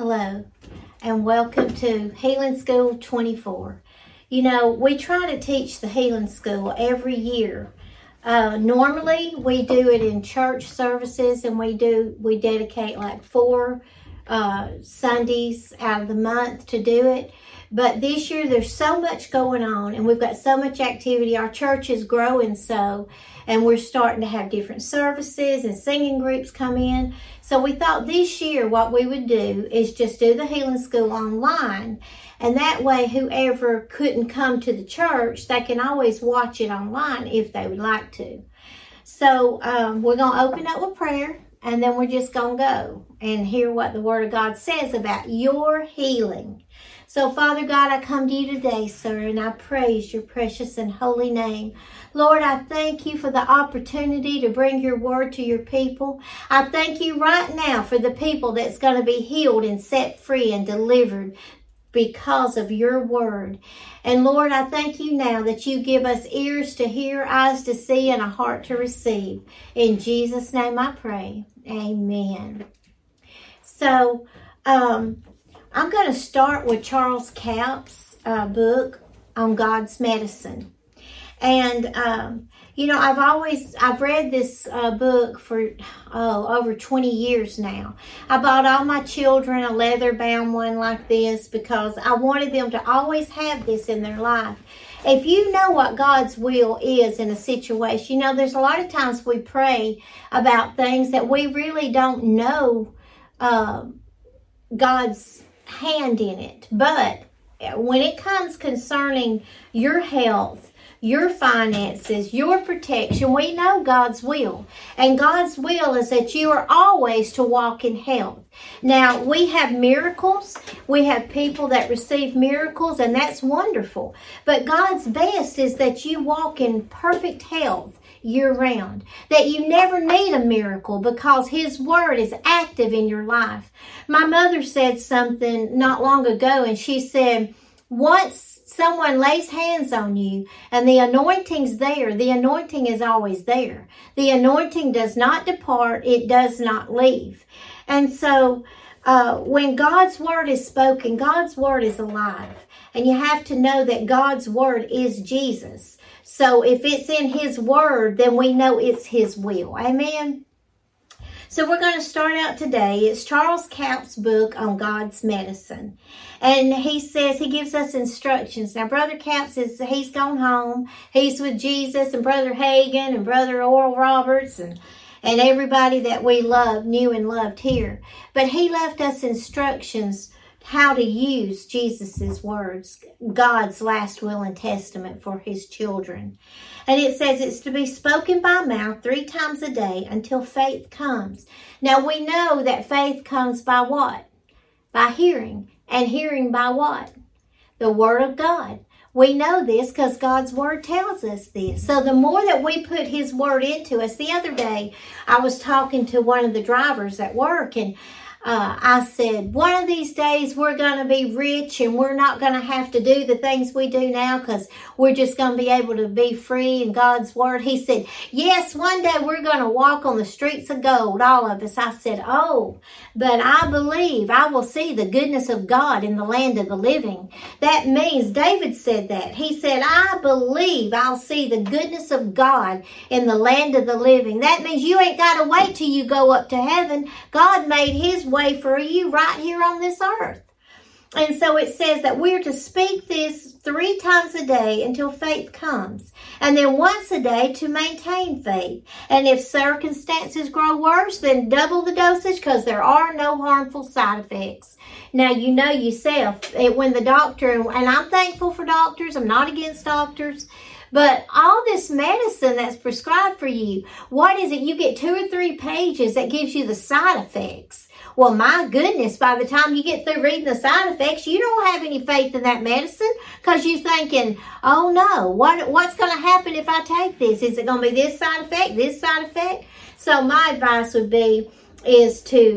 Hello, and welcome to Healing School 24. You know, we try to teach the Healing School every year. Normally, we do it in church services, and we dedicate like 4 Sundays out of the month to do it. But this year, there's so much going on, and we've got so much activity. Our church is growing and we're starting to have different services and singing groups come in. So we thought this year what we would do is just do the Healing School online. And that way, whoever couldn't come to the church, they can always watch it online if they would like to. So we're going to open up with prayer, and then we're just going to go and hear what the Word of God says about your healing. So, Father God, I come to you today, sir, and I praise your precious and holy name. Lord, I thank you for the opportunity to bring your word to your people. I thank you right now for the people that's going to be healed and set free and delivered because of your word. And Lord, I thank you now that you give us ears to hear, eyes to see, and a heart to receive. In Jesus' name I pray. Amen. So, I'm going to start with Charles Capps' book on God's Medicine. And, I've read this book for, over 20 years now. I bought all my children a leather-bound one like this because I wanted them to always have this in their life. If you know what God's will is in a situation, there's a lot of times we pray about things that we really don't know God's hand in it. But when it comes concerning your health, your finances, your protection, we know God's will. And God's will is that you are always to walk in health. Now, we have miracles. We have people that receive miracles, and that's wonderful. But God's best is that you walk in perfect health year-round, that you never need a miracle because his word is active in your life. My mother said something not long ago, and she said, once someone lays hands on you and the anointing's there, the anointing is always there. The anointing does not depart, it does not leave. And so when God's word is spoken, God's word is alive. And you have to know that God's word is Jesus. So if it's in his word, then we know it's his will. Amen? So we're going to start out today. It's Charles Capps' book on God's Medicine. And he says, he gives us instructions. Now, Brother Capps, he's gone home. He's with Jesus and Brother Hagin and Brother Oral Roberts and everybody that we knew and loved here. But he left us instructions how to use Jesus's words, God's last will and testament for his children. And it says it's to be spoken by mouth 3 times a day until faith comes. Now we know that faith comes by what? By hearing. And hearing by what? The word of God. We know this because God's word tells us this. So the more that we put his word into us, the other day I was talking to one of the drivers at work, and I said, one of these days we're going to be rich and we're not going to have to do the things we do now because we're just going to be able to be free in God's word. He said, yes, one day we're going to walk on the streets of gold, all of us. I said, oh, but I believe I will see the goodness of God in the land of the living. That means David said that. He said, I believe I'll see the goodness of God in the land of the living. That means you ain't got to wait till you go up to heaven. God made his way for you right here on this earth. And so it says that we're to speak this 3 times a day until faith comes. And then once a day to maintain faith. And if circumstances grow worse, then double the dosage because there are no harmful side effects. Now, you know yourself, when the doctor, and I'm thankful for doctors, I'm not against doctors, but all this medicine that's prescribed for you, what is it? You get 2 or 3 pages that gives you the side effects. Well, my goodness, by the time you get through reading the side effects, you don't have any faith in that medicine because you're thinking, oh no, what's going to happen if I take this? Is it going to be this side effect, this side effect? So my advice would be is to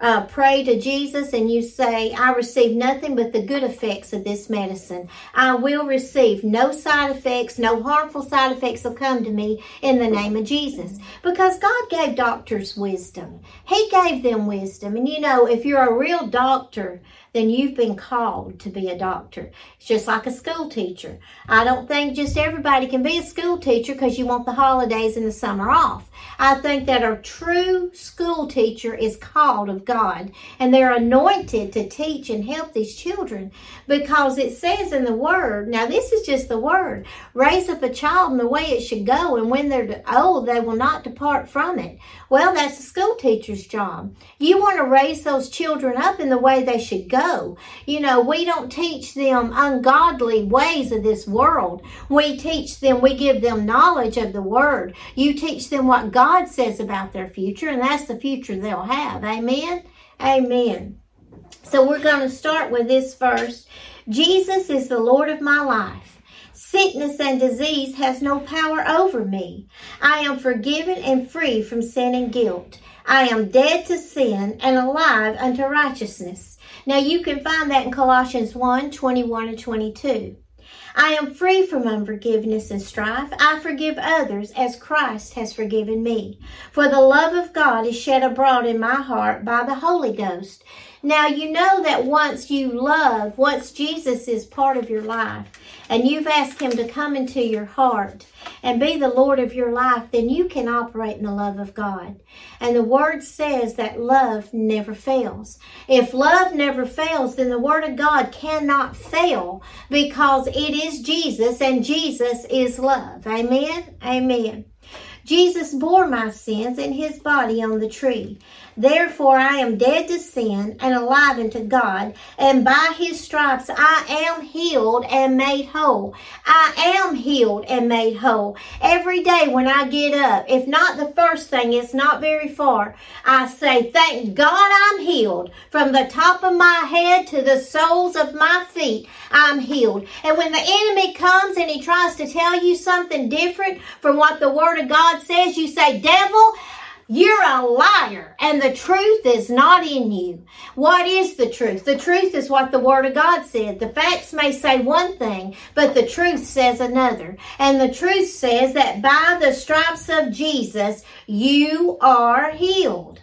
pray to Jesus and you say, I receive nothing but the good effects of this medicine. I will receive no side effects, no harmful side effects will come to me in the name of Jesus. Because God gave doctors wisdom. He gave them wisdom. And you know, if you're a real doctor, then you've been called to be a doctor. It's just like a school teacher. I don't think just everybody can be a school teacher because you want the holidays and the summer off. I think that a true school teacher is called of God, and they're anointed to teach and help these children, because it says in the Word, now this is just the Word, raise up a child in the way it should go, and when they're old, they will not depart from it. Well, that's a school teacher's job. You want to raise those children up in the way they should go. You know, we don't teach them ungodly ways of this world. We teach them, we give them knowledge of the Word. You teach them what God says about their future, and that's the future they'll have. Amen? Amen. So we're going to start with this verse. Jesus is the Lord of my life. Sickness and disease has no power over me. I am forgiven and free from sin and guilt. I am dead to sin and alive unto righteousness. Now you can find that in Colossians 1:21 and 22. I am free from unforgiveness and strife. I forgive others as Christ has forgiven me. For the love of God is shed abroad in my heart by the Holy Ghost. Now you know that once Jesus is part of your life, and you've asked Him to come into your heart and be the Lord of your life, then you can operate in the love of God. And the Word says that love never fails. If love never fails, then the Word of God cannot fail, because it is Jesus and Jesus is love. Amen? Amen. Jesus bore my sins in His body on the tree. Therefore I am dead to sin and alive unto God, and by His stripes I am healed and made whole. I am healed and made whole. Every day when I get up, if not the first thing, it's not very far, I say, thank God I'm healed. From the top of my head to the soles of my feet, I'm healed. And when the enemy comes and he tries to tell you something different from what the Word of God says, you say, devil, you're a liar, and the truth is not in you. What is the truth? The truth is what the Word of God said. The facts may say one thing, but the truth says another. And the truth says that by the stripes of Jesus, you are healed.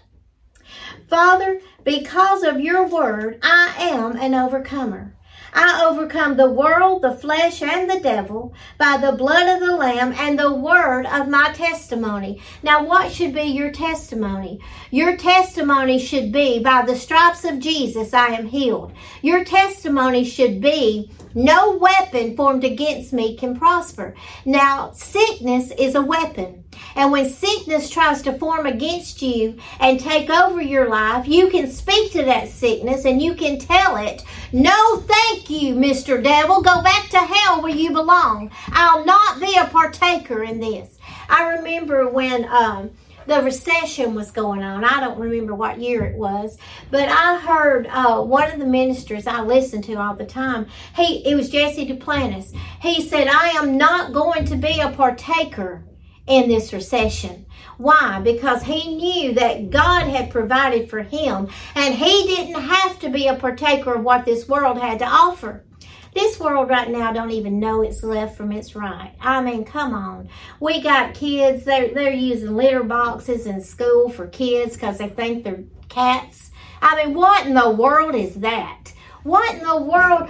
Father, because of your Word, I am an overcomer. I overcome the world, the flesh, and the devil by the blood of the Lamb and the word of my testimony. Now, what should be your testimony? Your testimony should be, by the stripes of Jesus, I am healed. Your testimony should be, no weapon formed against me can prosper. Now, sickness is a weapon. And when sickness tries to form against you and take over your life, you can speak to that sickness and you can tell it, no, thank you, Mr. Devil. Go back to hell where you belong. I'll not be a partaker in this. I remember when the recession was going on. I don't remember what year it was, but I heard one of the ministers I listened to all the time. It was Jesse Duplantis. He said, I am not going to be a partaker in this recession. Why? Because he knew that God had provided for him, and he didn't have to be a partaker of what this world had to offer. This world right now don't even know its left from its right. I mean, come on. We got kids, they're using litter boxes in school for kids because they think they're cats. I mean, what in the world is that? What in the world?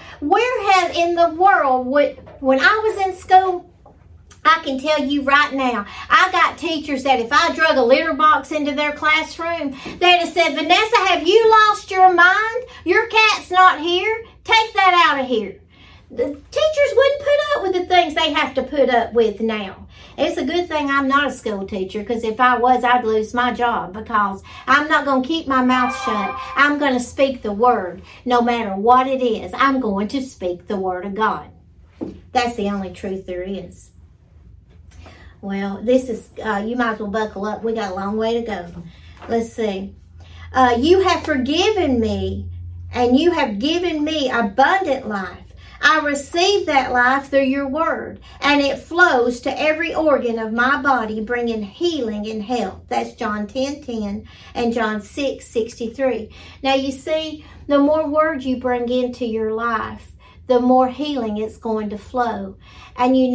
In the world, when I was in school, I can tell you right now, I got teachers that if I drug a litter box into their classroom, they'd have said, Vanessa, have you lost your mind? Your cat's not here. Take that out of here. The teachers wouldn't put up with the things they have to put up with now. It's a good thing I'm not a school teacher, because if I was, I'd lose my job, because I'm not going to keep my mouth shut. I'm going to speak the word. No matter what it is, I'm going to speak the word of God. That's the only truth there is. Well, this is, you might as well buckle up. We got a long way to go. Let's see. You have forgiven me, and you have given me abundant life. I receive that life through your word, and it flows to every organ of my body, bringing healing and health. That's John 10:10 and John 6:63. Now you see, the more word you bring into your life, the more healing it's going to flow. And you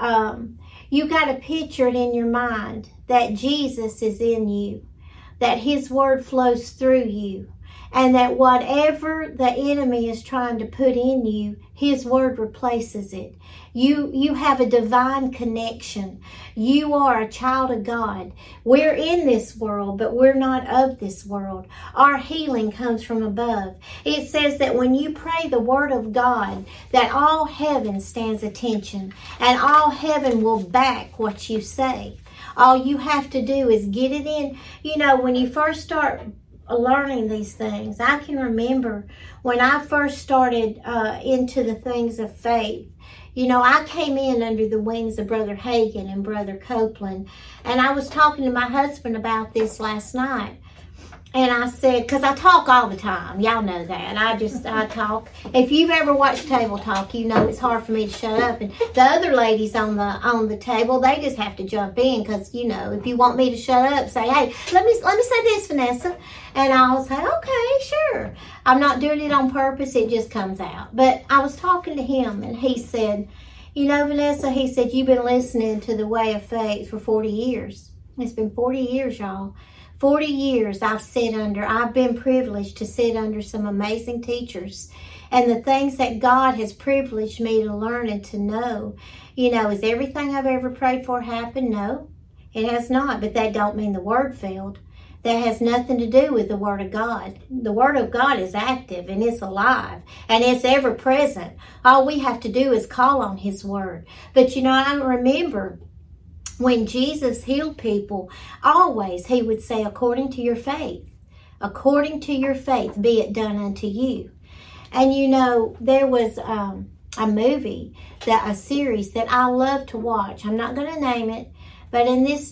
got to picture it in your mind that Jesus is in you, that his word flows through you, and that whatever the enemy is trying to put in you, his word replaces it. You have a divine connection. You are a child of God. We're in this world, but we're not of this world. Our healing comes from above. It says that when you pray the word of God, that all heaven stands attention, and all heaven will back what you say. All you have to do is get it in. When you first start learning these things, I can remember when I first started into the things of faith. I came in under the wings of Brother Hagin and Brother Copeland, and I was talking to my husband about this last night. And I said, because I talk all the time. Y'all know that. I talk. If you've ever watched Table Talk, you know it's hard for me to shut up. And the other ladies on the table, they just have to jump in because, if you want me to shut up, say, hey, let me say this, Vanessa. And I'll say, okay, sure. I'm not doing it on purpose. It just comes out. But I was talking to him, and he said, Vanessa, he said, you've been listening to the Way of Faith for 40 years. It's been 40 years, y'all. 40 years I've been privileged to sit under some amazing teachers. And the things that God has privileged me to learn and to know, is everything I've ever prayed for happened? No, it has not. But that don't mean the word failed. That has nothing to do with the word of God. The word of God is active and it's alive and it's ever present. All we have to do is call on his word. But I remember when Jesus healed people, always he would say, according to your faith, be it done unto you. And there was a movie, a series that I love to watch. I'm not going to name it, but in this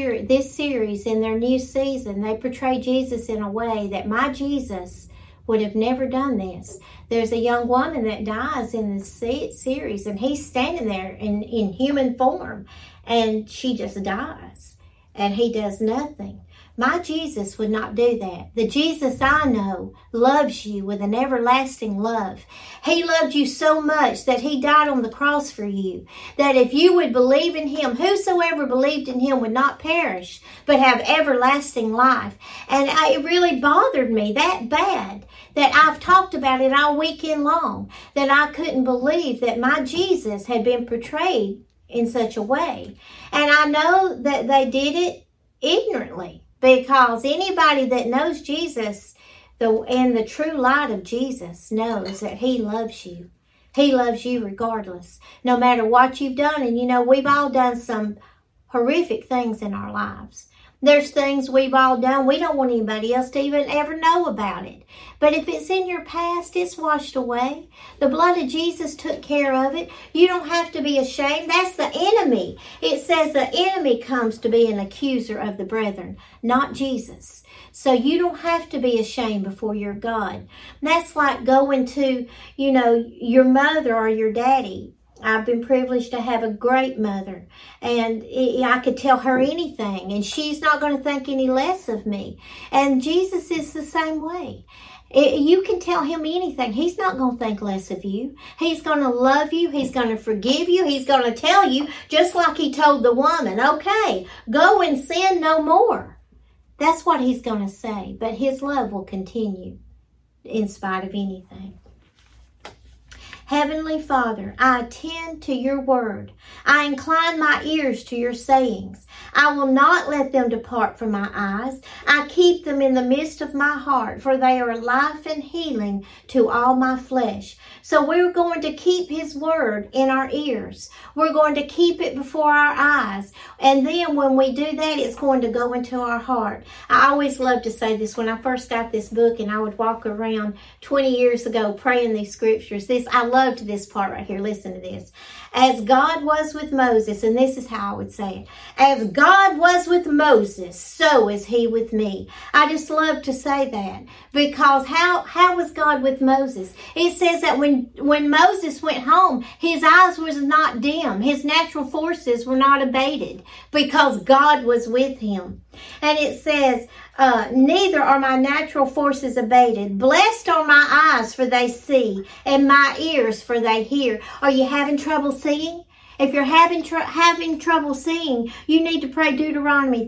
series, in their new season, they portray Jesus in a way that my Jesus would have never done this. There's a young woman that dies in this series, and he's standing there in human form, and she just dies, and he does nothing. My Jesus would not do that. The Jesus I know loves you with an everlasting love. He loved you so much that he died on the cross for you, that if you would believe in him, whosoever believed in him would not perish, but have everlasting life. And it really bothered me that bad that I've talked about it all weekend long, that I couldn't believe that my Jesus had been portrayed in such a way. And I know that they did it ignorantly, because anybody that knows Jesus and the true light of Jesus knows that he loves you. He loves you regardless, no matter what you've done. And we've all done some horrific things in our lives. There's things we've all done. We don't want anybody else to even ever know about it. But if it's in your past, it's washed away. The blood of Jesus took care of it. You don't have to be ashamed. That's the enemy. It says the enemy comes to be an accuser of the brethren, not Jesus. So you don't have to be ashamed before your God. That's like going to, your mother or your daddy. I've been privileged to have a great mother, and I could tell her anything, and she's not going to think any less of me. And Jesus is the same way. You can tell him anything. He's not going to think less of you. He's going to love you. He's going to forgive you. He's going to tell you, just like he told the woman, okay, go and sin no more. That's what he's going to say. But his love will continue in spite of anything. Heavenly Father, I attend to your word. I incline my ears to your sayings. I will not let them depart from my eyes. I keep them in the midst of my heart, for they are life and healing to all my flesh. So we're going to keep his word in our ears. We're going to keep it before our eyes. And then when we do that, it's going to go into our heart. I always love to say this. When I first got this book and I would walk around 20 years ago praying these scriptures, I love loved this part right here. Listen to this. As God was with Moses, and this is how I would say it. As God was with Moses, so is he with me. I just love to say that, because how was God with Moses? It says that when Moses went home, his eyes was not dim. His natural forces were not abated, because God was with him. And it says, neither are my natural forces abated. Blessed are my eyes, for they see, and my ears, for they hear. Are you having trouble seeing? If you're having trouble seeing, you need to pray Deuteronomy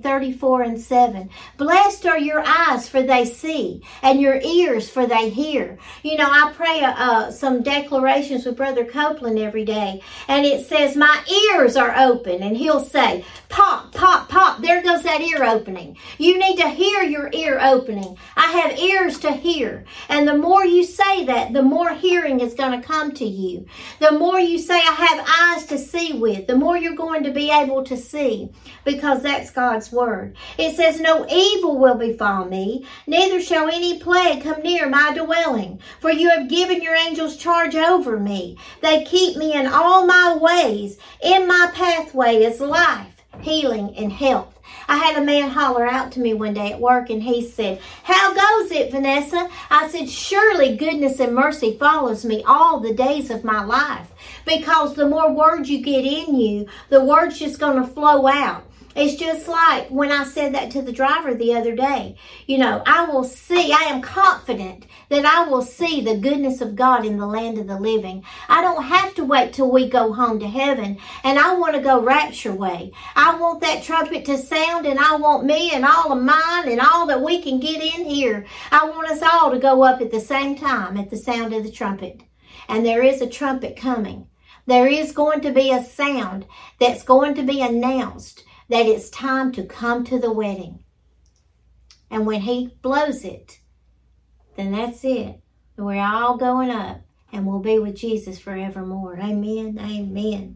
34:7. Blessed are your eyes, for they see, and your ears, for they hear. You know, I pray some declarations with Brother Copeland every day, and it says, my ears are open, and he'll say, pop, pop, pop. There goes that ear opening. You need to hear your ear opening. I have ears to hear. And the more you say that, the more hearing is going to come to you. The more you say, I have eyes to see with, the more you're going to be able to see, because that's God's word. It says, no evil will befall me, neither shall any plague come near my dwelling. For you have given your angels charge over me. They keep me in all my ways. In my pathway is life, healing, and health. I had a man holler out to me one day at work, and he said, how goes it, Vanessa? I said, surely goodness and mercy follows me all the days of my life. Because the more words you get in you, the word's just going to flow out. It's just like when I said that to the driver the other day. You know, I am confident that I will see the goodness of God in the land of the living. I don't have to wait till we go home to heaven, and I want to go rapture way. I want that trumpet to sound, and I want me and all of mine and all that we can get in here. I want us all to go up at the same time at the sound of the trumpet. And there is a trumpet coming. There is going to be a sound that's going to be announced that it's time to come to the wedding. And when he blows it, then that's it. We're all going up, and we'll be with Jesus forevermore. Amen. Amen.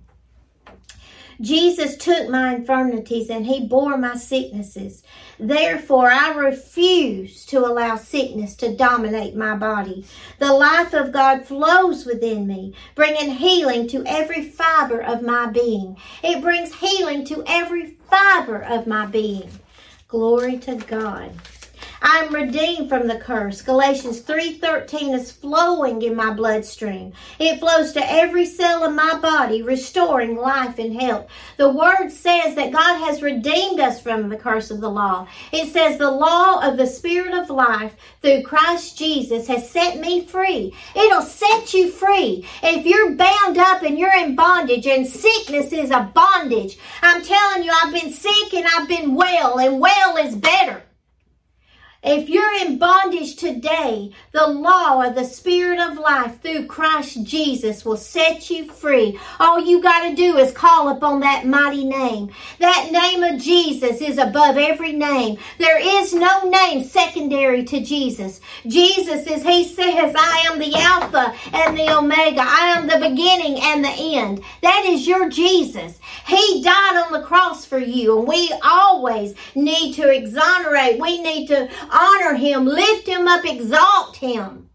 Jesus took my infirmities, and he bore my sicknesses. Therefore, I refuse to allow sickness to dominate my body. The life of God flows within me, bringing healing to every fiber of my being. It brings healing to every fiber of my being. Glory to God. I am redeemed from the curse. Galatians 3:13 is flowing in my bloodstream. It flows to every cell of my body, restoring life and health. The word says that God has redeemed us from the curse of the law. It says the law of the Spirit of life through Christ Jesus has set me free. It'll set you free. If you're bound up and you're in bondage, and sickness is a bondage, I'm telling you, I've been sick and I've been well, and well is better. If you're in bondage today, the law of the Spirit of life through Christ Jesus will set you free. All you got to do is call upon that mighty name. That name of Jesus is above every name. There is no name secondary to Jesus. Jesus is, he says, I am the Alpha and the Omega. I am the beginning and the end. That is your Jesus. He died on the cross for you, and we always need to exonerate. We need to honor him, lift him up, exalt him.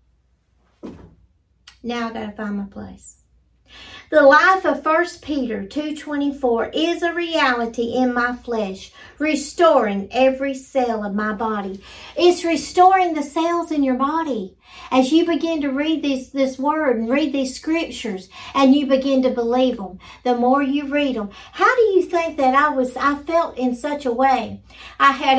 Now I got to find my place. The life of 1 Peter 2:24 is a reality in my flesh, restoring every cell of my body. It's restoring the cells in your body. As you begin to read this word and read these scriptures, and you begin to believe them, the more you read them. How do you think that I felt in such a way? I had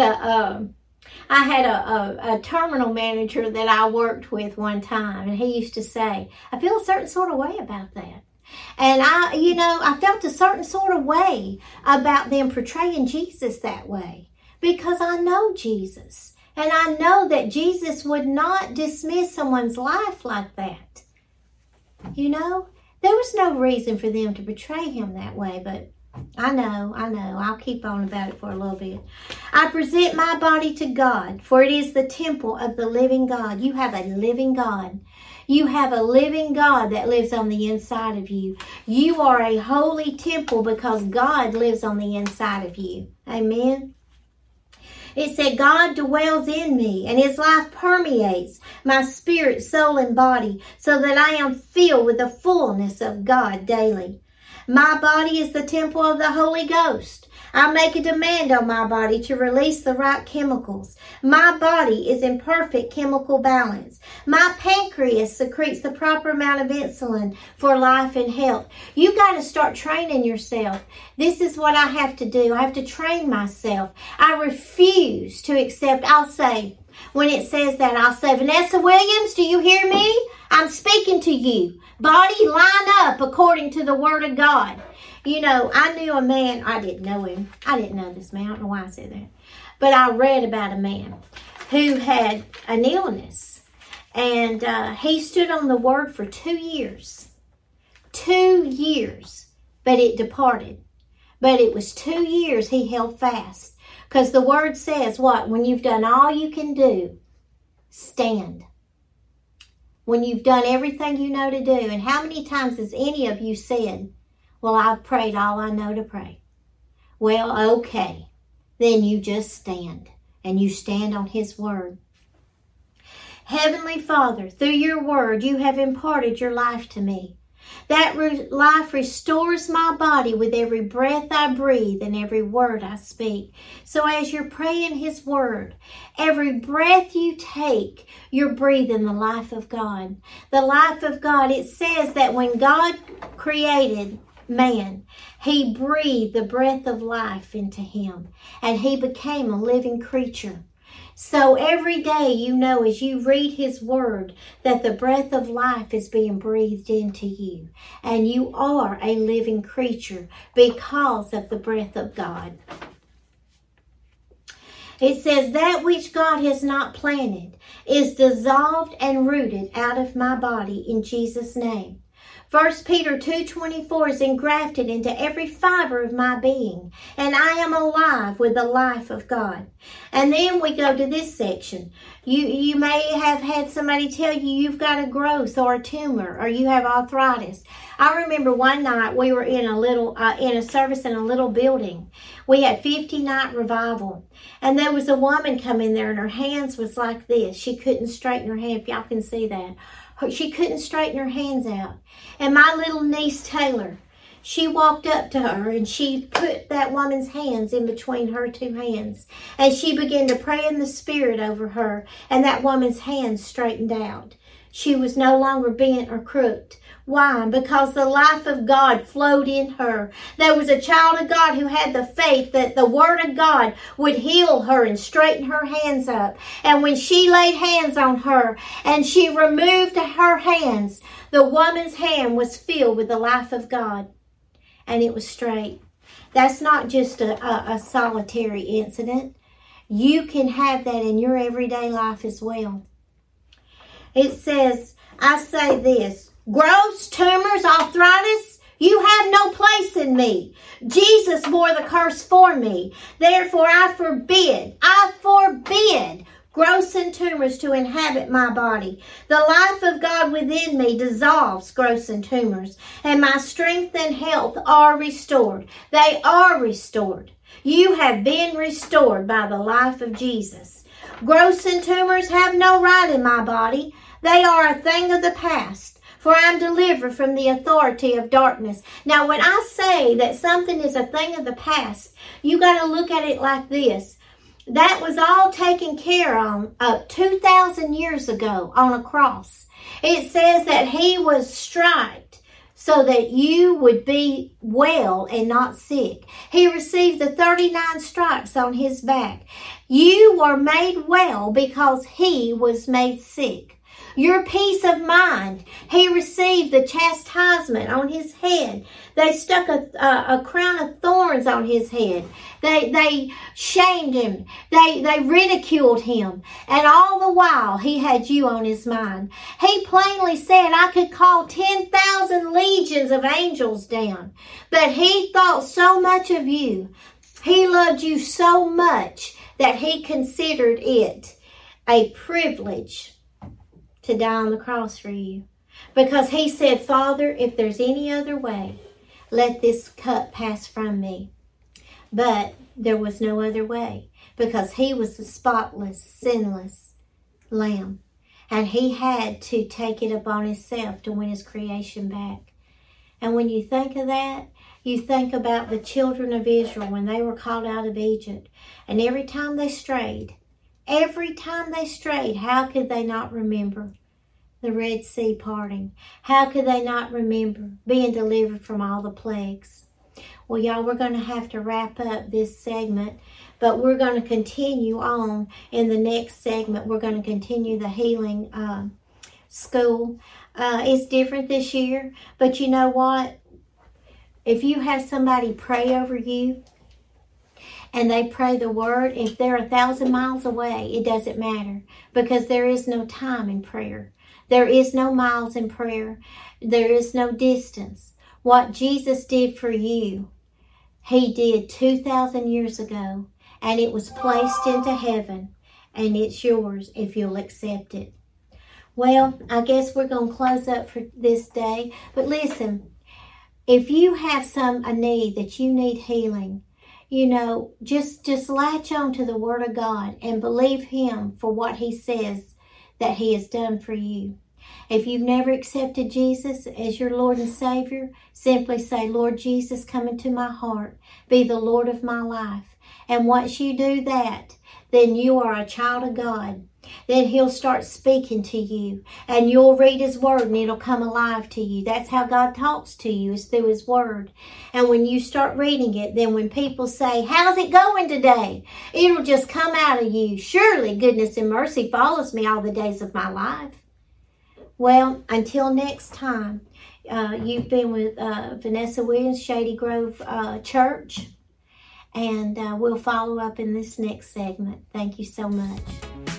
a terminal manager that I worked with one time, and he used to say, I feel a certain sort of way about that. And I felt a certain sort of way about them portraying Jesus that way, because I know Jesus, and I know that Jesus would not dismiss someone's life like that. There was no reason for them to portray him that way, but I know. I'll keep on about it for a little bit. I present my body to God, for it is the temple of the living God. You have a living God. You have a living God that lives on the inside of you. You are a holy temple because God lives on the inside of you. Amen. It said, God dwells in me, and his life permeates my spirit, soul, and body, so that I am filled with the fullness of God daily. My body is the temple of the Holy Ghost. I make a demand on my body to release the right chemicals. My body is in perfect chemical balance. My pancreas secretes the proper amount of insulin for life and health. You got to start training yourself. This is what I have to do. I have to train myself. I refuse to accept, I'll say, when it says that, I'll say, Vanessa Williams, do you hear me? I'm speaking to you. Body, line up according to the Word of God. You know, I knew a man, I didn't know him. I didn't know this man. I don't know why I said that. But I read about a man who had an illness. And he stood on the Word for 2 years. 2 years. But it departed. But it was 2 years he held fast. Because the Word says what? When you've done all you can do, stand. When you've done everything you know to do. And how many times has any of you said, well, I've prayed all I know to pray? Well, okay. Then you just stand. And you stand on his word. Heavenly Father, through your word, you have imparted your life to me. That life restores my body with every breath I breathe and every word I speak. So as you're praying his word, every breath you take, you're breathing the life of God. The life of God, it says that when God created man, he breathed the breath of life into him, and he became a living creature. So every day, you know, as you read his word, that the breath of life is being breathed into you. And you are a living creature because of the breath of God. It says, that which God has not planted is dissolved and rooted out of my body in Jesus' name. 1 Peter 2:24 is engrafted into every fiber of my being, and I am alive with the life of God. And then we go to this section. You may have had somebody tell you you've got a growth or a tumor, or you have arthritis. I remember one night we were in a service in a little building. We had 50-night revival, and there was a woman come in there, and her hands was like this. She couldn't straighten her hand. If y'all can see that. She couldn't straighten her hands out. And my little niece, Taylor, she walked up to her and she put that woman's hands in between her two hands. And she began to pray in the Spirit over her. And that woman's hands straightened out. She was no longer bent or crooked. Why? Because the life of God flowed in her. There was a child of God who had the faith that the Word of God would heal her and straighten her hands up. And when she laid hands on her and she removed her hands, the woman's hand was filled with the life of God. And it was straight. That's not just a solitary incident. You can have that in your everyday life as well. It says, I say this, growths, tumors, arthritis, you have no place in me. Jesus bore the curse for me. Therefore, I forbid growths and tumors to inhabit my body. The life of God within me dissolves growths and tumors, and my strength and health are restored. They are restored. You have been restored by the life of Jesus. Growths and tumors have no right in my body. They are a thing of the past, for I am delivered from the authority of darkness. Now, when I say that something is a thing of the past, you got to look at it like this. That was all taken care of 2,000 years ago on a cross. It says that he was striped so that you would be well and not sick. He received the 39 stripes on his back. You were made well because he was made sick. Your peace of mind. He received the chastisement on his head. They stuck a crown of thorns on his head. They shamed him. They ridiculed him. And all the while, he had you on his mind. He plainly said, I could call 10,000 legions of angels down. But he thought so much of you. He loved you so much that he considered it a privilege to die on the cross for you. Because he said, Father, if there's any other way, let this cup pass from me. But there was no other way, because he was the spotless, sinless lamb. And he had to take it upon himself to win his creation back. And when you think of that, you think about the children of Israel when they were called out of Egypt. And every time they strayed, how could they not remember the Red Sea parting? How could they not remember being delivered from all the plagues? Well, y'all, we're going to have to wrap up this segment, but we're going to continue on in the next segment. We're going to continue the healing school. It's different this year, but you know what? If you have somebody pray over you and they pray the word, if they're 1,000 miles away, it doesn't matter, because there is no time in prayer. There is no miles in prayer. There is no distance. What Jesus did for you, he did 2,000 years ago, and it was placed into heaven, and it's yours if you'll accept it. Well, I guess we're going to close up for this day. But listen, if you have a need that you need healing, you know, just latch on to the Word of God and believe Him for what He says that He has done for you. If you've never accepted Jesus as your Lord and Savior, simply say, Lord Jesus, come into my heart. Be the Lord of my life. And once you do that, then you are a child of God. Then He'll start speaking to you, and you'll read His Word, and it'll come alive to you. That's how God talks to you, is through His Word. And when you start reading it, then when people say, how's it going today? It'll just come out of you. Surely goodness and mercy follows me all the days of my life. Well, until next time, you've been with Vanessa Williams, Shady Grove Church, and we'll follow up in this next segment. Thank you so much.